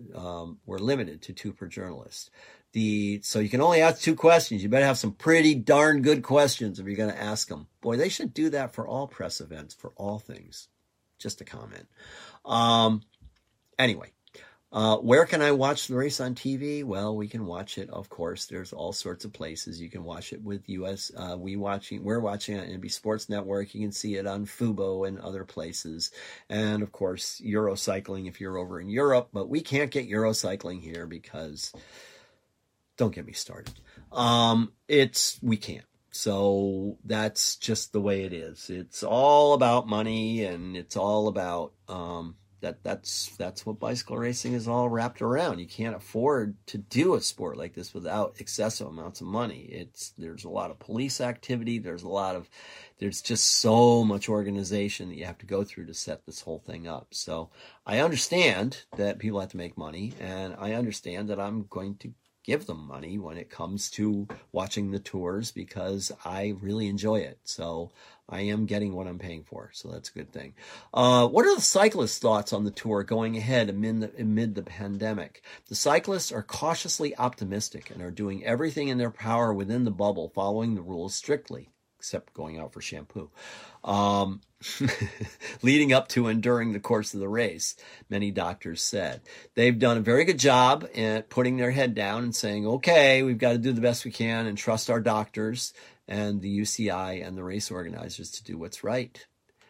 journalist. So you can only ask 2 questions. You better have some pretty darn good questions if you're going to ask them. Boy, they should do that for all press events, for all things. Just a comment. Anyway, Where can I watch the race on TV? Well, we can watch it, of course. There's all sorts of places. You can watch it with we're watching it on NBC Sports Network. You can see it on Fubo and other places. And of course, Eurocycling if you're over in Europe, but we can't get Eurocycling here because, don't get me started. We can't. So that's just the way it is. It's all about money, and it's all about, that's what bicycle racing is all wrapped around. You can't afford to do a sport like this without excessive amounts of money. There's a lot of police activity. There's just so much organization that you have to go through to set this whole thing up. So I understand that people have to make money, and I understand that I'm going to give them money when it comes to watching the tours because I really enjoy it. So I am getting what I'm paying for. So that's a good thing. What are the cyclists' thoughts on the tour going ahead amid the pandemic? The cyclists are cautiously optimistic and are doing everything in their power within the bubble, following the rules strictly, except going out for shampoo. Leading up to and during the course of the race, many doctors said. They've done a very good job at putting their head down and saying, okay, we've got to do the best we can and trust our doctors and the UCI and the race organizers to do what's right.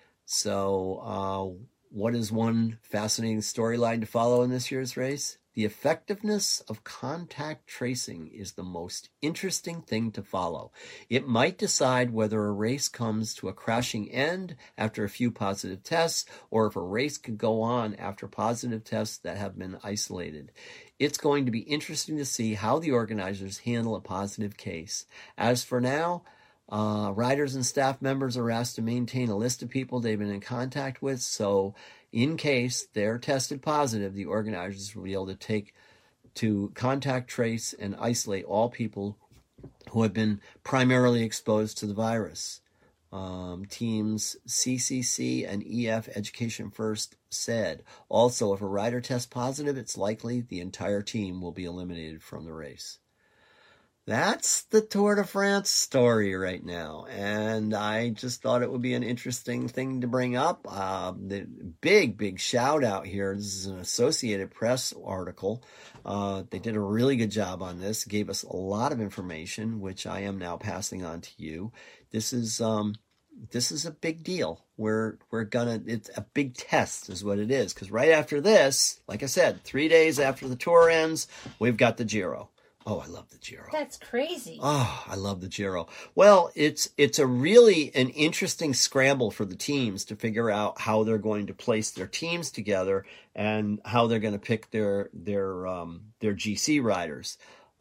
So what is one fascinating storyline to follow in this year's race? The effectiveness of contact tracing is the most interesting thing to follow. It might decide whether a race comes to a crashing end after a few positive tests, or if a race could go on after positive tests that have been isolated. It's going to be interesting to see how the organizers handle a positive case. As for now, riders and staff members are asked to maintain a list of people they've been in contact with, so in case they're tested positive, the organizers will be able to contact trace and isolate all people who have been primarily exposed to the virus. Teams CCC and EF Education First said. Also, if a rider tests positive, it's likely the entire team will be eliminated from the race. That's the Tour de France story right now, and I just thought it would be an interesting thing to bring up. The big shout out here. This is an Associated Press article. They did a really good job on this, gave us a lot of information, which I am now passing on to you. This is a big deal. It's a big test is what it is, because right after this, like I said, 3 days after the tour ends, we've got the Giro. Oh, I love the Giro. That's crazy. Oh, I love the Giro. Well, it's an interesting scramble for the teams to figure out how they're going to place their teams together and how they're going to pick their GC riders.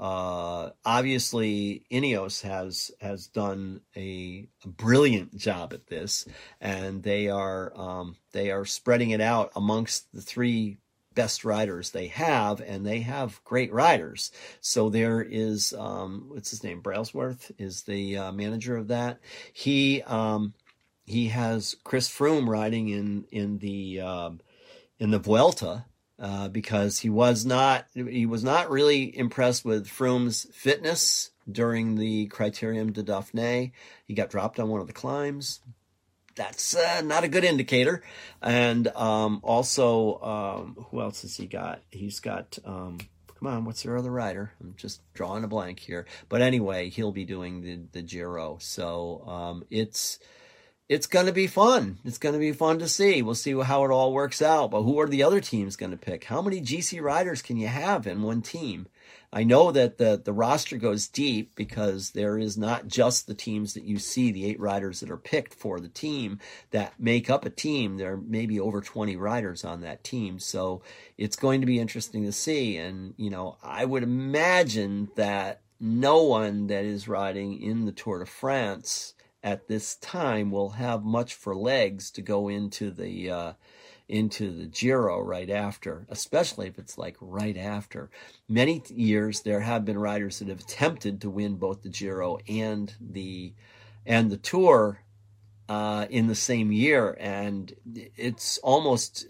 Obviously, Ineos has done a brilliant job at this, and they are spreading it out amongst the three best riders they have, and they have great riders. So there is what's his name? Brailsworth is the manager of that. He has Chris Froome riding in the Vuelta because he was not really impressed with Froome's fitness during the Criterium de Dauphiné. He got dropped on one of the climbs. That's not a good indicator. And also, who else has he got? He's got, come on, what's their other rider? I'm just drawing a blank here. But anyway, he'll be doing the Giro. So it's going to be fun. It's going to be fun to see. We'll see how it all works out. But who are the other teams going to pick? How many GC riders can you have in one team? I know that the roster goes deep because there is not just the teams that you see, the 8 riders that are picked for the team that make up a team. There may be over 20 riders on that team. So it's going to be interesting to see. And, I would imagine that no one that is riding in the Tour de France at this time will have much for legs to go into the Giro right after, especially if it's like right after. Many years there have been riders that have attempted to win both the Giro and the Tour in the same year, and it's almost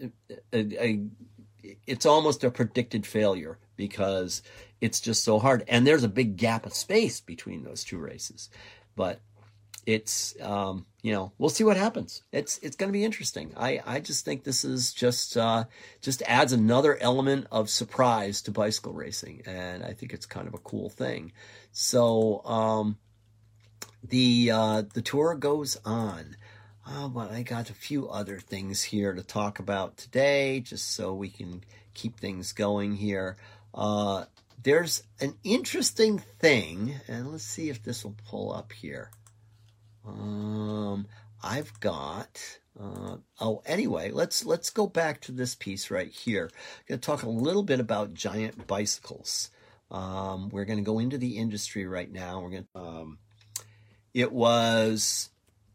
a predicted failure because it's just so hard, and there's a big gap of space between those two races. But it's we'll see what happens. It's going to be interesting. I just think this is just adds another element of surprise to bicycle racing, and I think it's kind of a cool thing. So the tour goes on. But I got a few other things here to talk about today, just so we can keep things going here. There's an interesting thing, and let's see if this will pull up here. I've got, anyway, let's go back to this piece right here. I'm going to talk a little bit about Giant bicycles. We're going to go into the industry right now. We're going to, it was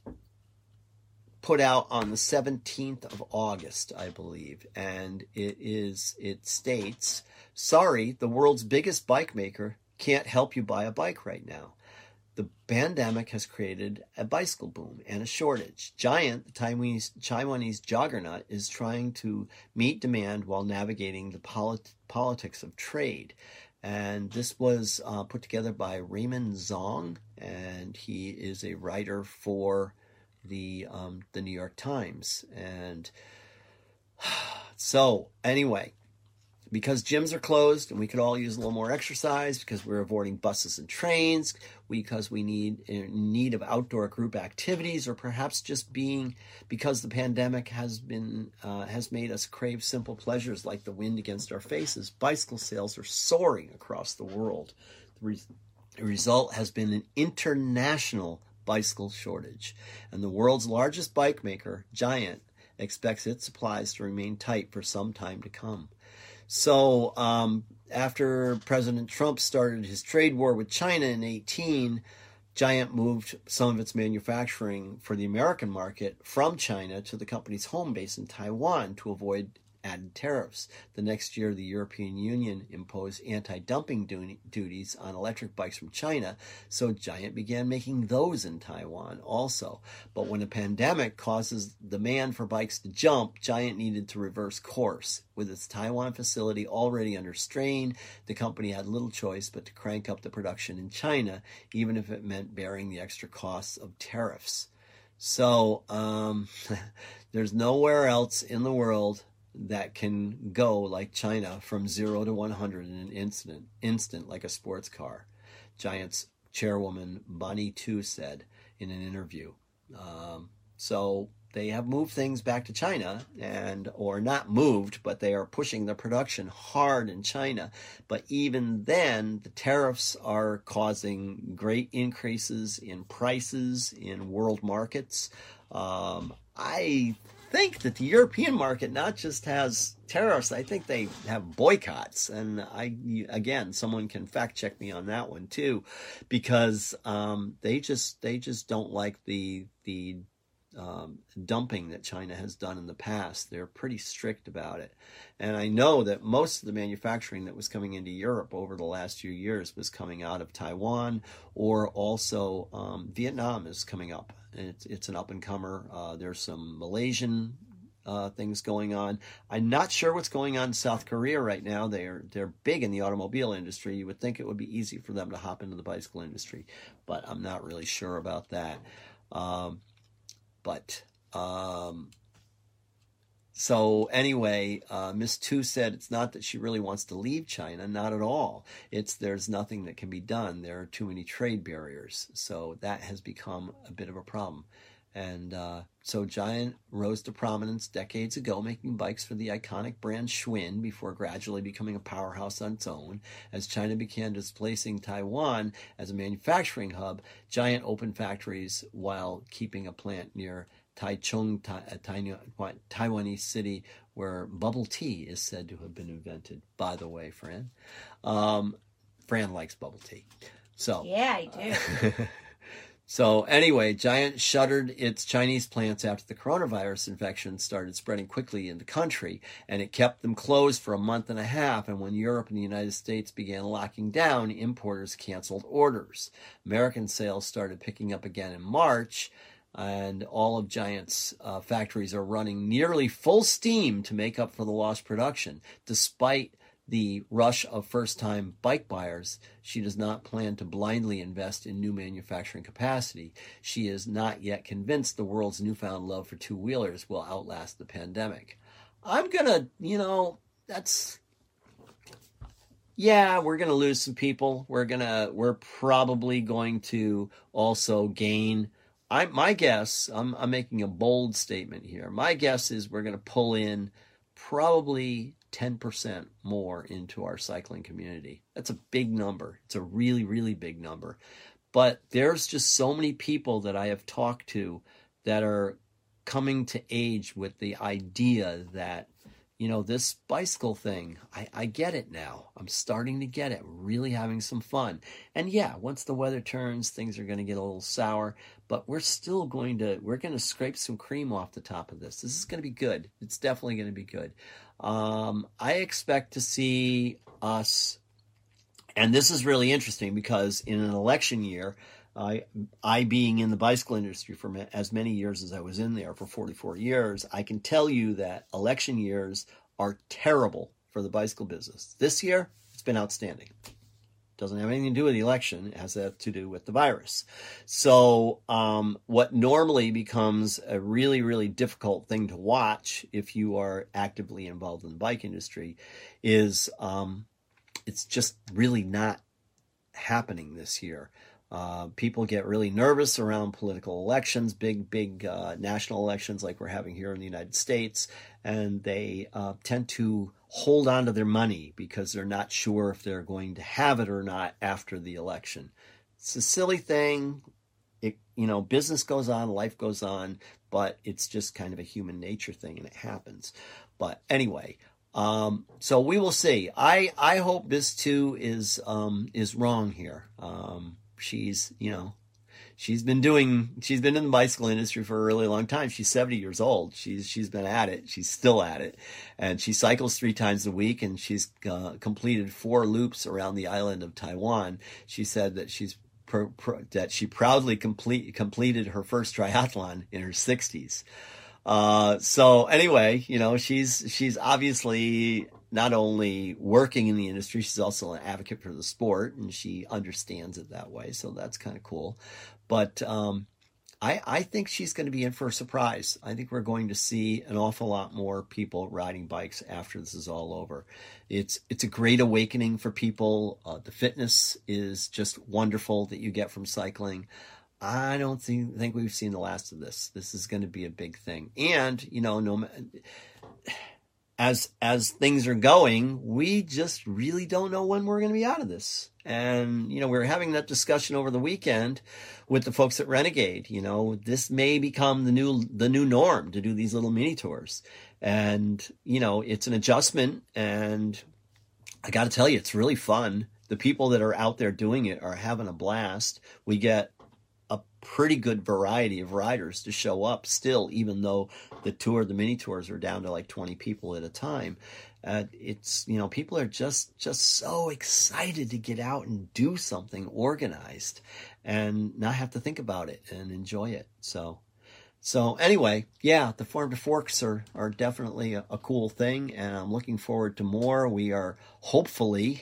put out on the 17th of August, I believe, and it states, sorry, the world's biggest bike maker can't help you buy a bike right now. The pandemic has created a bicycle boom and a shortage. Giant, the Taiwanese juggernaut, is trying to meet demand while navigating the politics of trade. And this was put together by Raymond Zong, and he is a writer for the New York Times. And so anyway, because gyms are closed and we could all use a little more exercise, because we're avoiding buses and trains, because we need in need of outdoor group activities, or perhaps just because the pandemic has made us crave simple pleasures like the wind against our faces, bicycle sales are soaring across the world. The result has been an international bicycle shortage, and the world's largest bike maker, Giant, expects its supplies to remain tight for some time to come. So after President Trump started his trade war with China in 2018, Giant moved some of its manufacturing for the American market from China to the company's home base in Taiwan to avoid added tariffs. The next year, the European Union imposed anti-dumping duties on electric bikes from China, so Giant began making those in Taiwan also. But when a pandemic causes demand for bikes to jump, Giant needed to reverse course. With its Taiwan facility already under strain, the company had little choice but to crank up the production in China, even if it meant bearing the extra costs of tariffs. So there's nowhere else in the world that can go like China from 0 to 100 in an instant like a sports car. Giant's chairwoman Bonnie Tu said in an interview. So they have moved things back to China, or not moved, but they are pushing the production hard in China. But even then, the tariffs are causing great increases in prices in world markets. I think that the European market not just has tariffs, I think they have boycotts. And again, someone can fact check me on that one too, because they just don't like the dumping that China has done in the past. They're pretty strict about it. And I know that most of the manufacturing that was coming into Europe over the last few years was coming out of Taiwan, or also Vietnam is coming up. It's an up-and-comer. There's some Malaysian things going on. I'm not sure what's going on in South Korea right now. They're big in the automobile industry. You would think it would be easy for them to hop into the bicycle industry, but I'm not really sure about that. So anyway, Ms. Tu said it's not that she really wants to leave China, not at all. There's nothing that can be done. There are too many trade barriers. So that has become a bit of a problem. And so Giant rose to prominence decades ago, making bikes for the iconic brand Schwinn before gradually becoming a powerhouse on its own. As China began displacing Taiwan as a manufacturing hub, Giant opened factories while keeping a plant near Taichung, Taiwanese city, where bubble tea is said to have been invented. By the way, Fran. Fran likes bubble tea. So yeah, I do. So anyway, Giant shuttered its Chinese plants after the coronavirus infection started spreading quickly in the country, and it kept them closed for a month and a half. And when Europe and the United States began locking down, importers canceled orders. American sales started picking up again in March, and all of Giant's factories are running nearly full steam to make up for the lost production, despite the rush of first-time bike buyers, she does not plan to blindly invest in new manufacturing capacity. She is not yet convinced the world's newfound love for two-wheelers will outlast the pandemic. I'm gonna, we're gonna lose some people. We're probably going to also gain. My guess, I'm making a bold statement here. My guess is we're gonna pull in probably 10% more into our cycling community. That's a big number. It's a really, really big number. But there's just so many people that I have talked to that are coming to age with the idea that, this bicycle thing, I get it now. I'm starting to get it. Really having some fun. And yeah, once the weather turns, things are going to get a little sour, but we're going to scrape some cream off the top of this. This is going to be good. It's definitely going to be good. I expect to see us, and this is really interesting because in an election year, I being in the bicycle industry for as many years as I was in there, for 44 years, I can tell you that election years are terrible for the bicycle business. This year, it's been outstanding. Doesn't have anything to do with the election. It has to do with the virus. So what normally becomes a really, really difficult thing to watch if you are actively involved in the bike industry is it's just really not happening this year. People get really nervous around political elections, big national elections like we're having here in the United States, and they tend to hold on to their money because they're not sure if they're going to have it or not after the election. It's a silly thing. Business goes on, life goes on, but it's just kind of a human nature thing, and it happens. But anyway, so we will see. I hope this too is wrong here. She's been in the bicycle industry for a really long time. She's 70 years old. She's been at it. She's still at it. And she cycles 3 times a week, and she's completed 4 loops around the island of Taiwan. She said that that she proudly completed her first triathlon in her 60s. So anyway, she's obviously not only working in the industry, she's also an advocate for the sport, and she understands it that way. So that's kind of cool. But I think she's going to be in for a surprise. I think we're going to see an awful lot more people riding bikes after this is all over. It's a great awakening for people. The fitness is just wonderful that you get from cycling. I don't think we've seen the last of this. This is going to be a big thing. And, as things are going, we just really don't know when we're going to be out of this. And, we were having that discussion over the weekend with the folks at Renegade. This may become the new norm to do these little mini tours. And, it's an adjustment. And I got to tell you, it's really fun. The people that are out there doing it are having a blast. We get a pretty good variety of riders to show up still, even though the mini tours are down to like 20 people at a time. It's, people are just so excited to get out and do something organized and not have to think about it and enjoy it. So anyway, yeah, the Farm to Forks are definitely a cool thing, and I'm looking forward to more. We are hopefully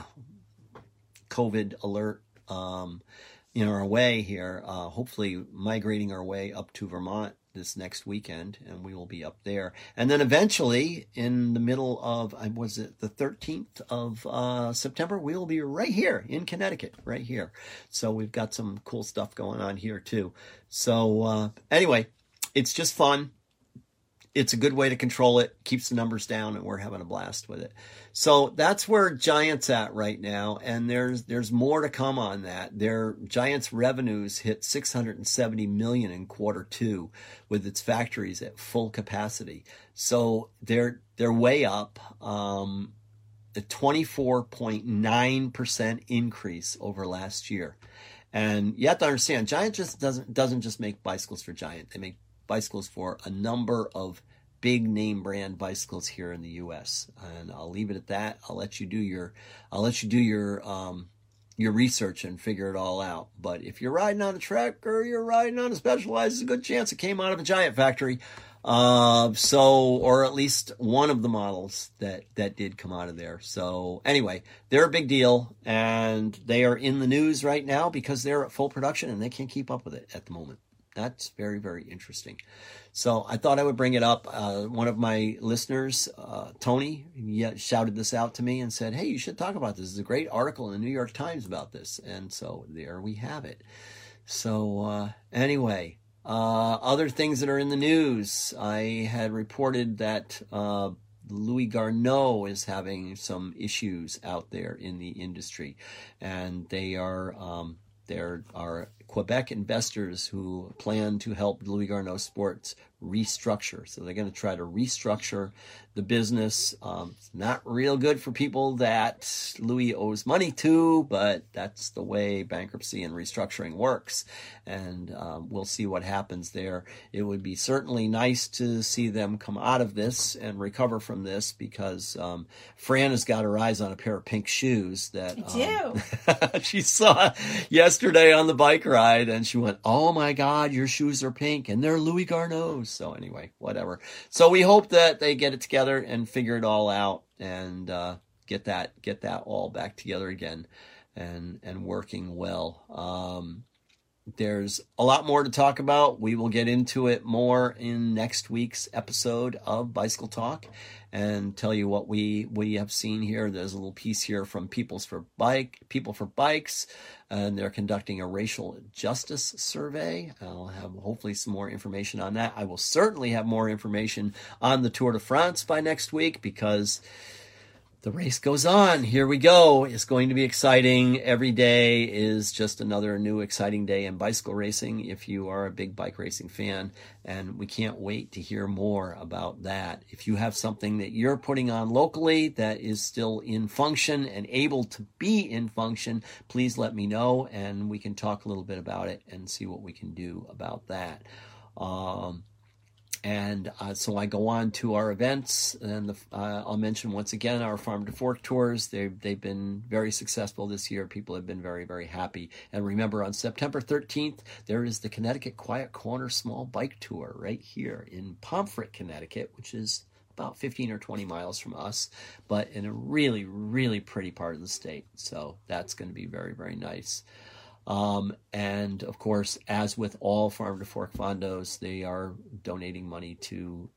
COVID alert, our way here, hopefully migrating our way up to Vermont this next weekend, and we will be up there. And then eventually, in the middle of, was it the 13th of September, we will be right here in Connecticut, right here. So we've got some cool stuff going on here too. So anyway, it's just fun. It's a good way to control it, keeps the numbers down, and we're having a blast with it. So that's where Giant's at right now, and there's more to come on that. Giant's revenues hit $670 million in Q2 with its factories at full capacity. So they're way up, a 24.9% increase over last year. And you have to understand, Giant just doesn't just make bicycles for Giant. They make bicycles for a number of big name brand bicycles here in the U.S. And I'll leave it at that. I'll let you do your your research and figure it all out. But if you're riding on a Trek or you're riding on a Specialized, there's a good chance it came out of a Giant factory. Or at least one of the models that did come out of there. So anyway, they're a big deal, and they are in the news right now because they're at full production and they can't keep up with it at the moment. That's very, very interesting. So I thought I would bring it up. One of my listeners, Tony, shouted this out to me and said, hey, you should talk about this. There's a great article in the New York Times about this. And so there we have it. So anyway, other things that are in the news. I had reported that Louis Garneau is having some issues out there in the industry. And there are Quebec investors who plan to help Louis Garneau Sports restructure. So they're going to try to restructure the business. It's not real good for people that Louis owes money to, but that's the way bankruptcy and restructuring works. And we'll see what happens there. It would be certainly nice to see them come out of this and recover from this, because Fran has got her eyes on a pair of pink shoes that I do. She saw yesterday on the bike ride, and she went, oh my God, your shoes are pink and they're Louis Garneau's. So anyway, whatever. So we hope that they get it together and figure it all out and get that all back together again and working well. There's a lot more to talk about. We will get into it more in next week's episode of Bicycle Talk and tell you what we have seen here. There's a little piece here from People for Bikes, and they're conducting a racial justice survey. I'll have hopefully some more information on that. I will certainly have more information on the Tour de France by next week, because the race goes on. Here we go. It's going to be exciting. Every day is just another new exciting day in bicycle racing if you are a big bike racing fan, and we can't wait to hear more about that. If you have something that you're putting on locally that is still in function and able to be in function, please let me know, and we can talk a little bit about it and see what we can do about that. So I go on to our events, and I'll mention once again our Farm to Fork tours. They've been very successful this year. People have been very, very happy. And remember, on September 13th, there is the Connecticut Quiet Corner Small Bike Tour right here in Pomfret, Connecticut, which is about 15 or 20 miles from us, but in a really, really pretty part of the state. So that's going to be very, very nice. And of course, as with all Farm to Fork Fondos, they are donating money to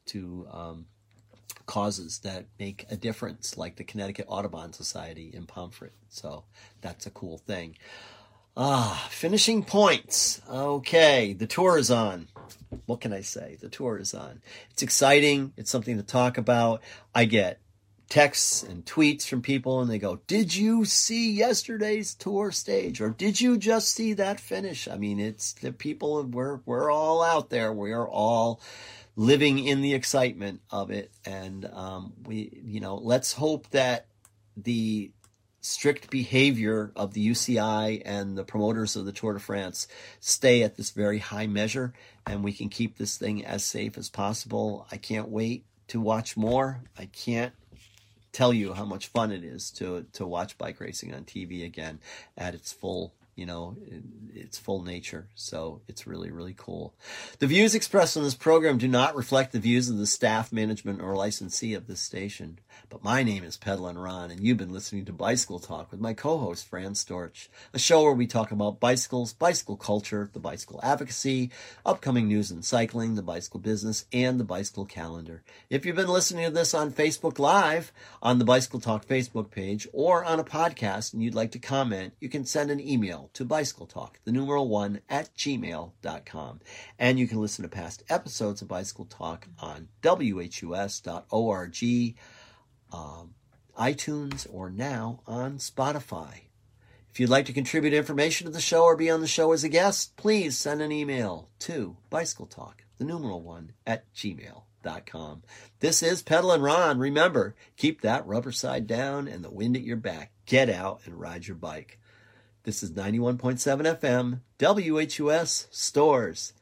causes that make a difference, like the Connecticut Audubon Society in Pomfret. So that's a cool thing. Finishing points. Okay, the tour is on. What can I say? The tour is on. It's exciting. It's something to talk about. I get texts and tweets from people, and they go, did you see yesterday's tour stage, or did you just see that finish? I mean, it's the people, we're all out there. We are all living in the excitement of it. And let's hope that the strict behavior of the UCI and the promoters of the Tour de France stay at this very high measure, and we can keep this thing as safe as possible. I can't wait to watch more. I can't tell you how much fun it is to watch bike racing on TV again at its full, its full nature. So it's really, really cool. The views expressed on this program do not reflect the views of the staff, management, or licensee of this station. But my name is Pedalin' Ron, and you've been listening to Bicycle Talk with my co-host, Fran Storch, a show where we talk about bicycles, bicycle culture, the bicycle advocacy, upcoming news in cycling, the bicycle business, and the bicycle calendar. If you've been listening to this on Facebook Live, on the Bicycle Talk Facebook page, or on a podcast and you'd like to comment, you can send an email to bicycletalk, 1, @gmail.com. And you can listen to past episodes of Bicycle Talk on whus.org, iTunes, or now on Spotify. If you'd like to contribute information to the show or be on the show as a guest, please send an email to bicycletalk, 1, @gmail.com. This is Pedalin' Ron. Remember, keep that rubber side down and the wind at your back. Get out and ride your bike. This is 91.7 FM, WHUS Stores.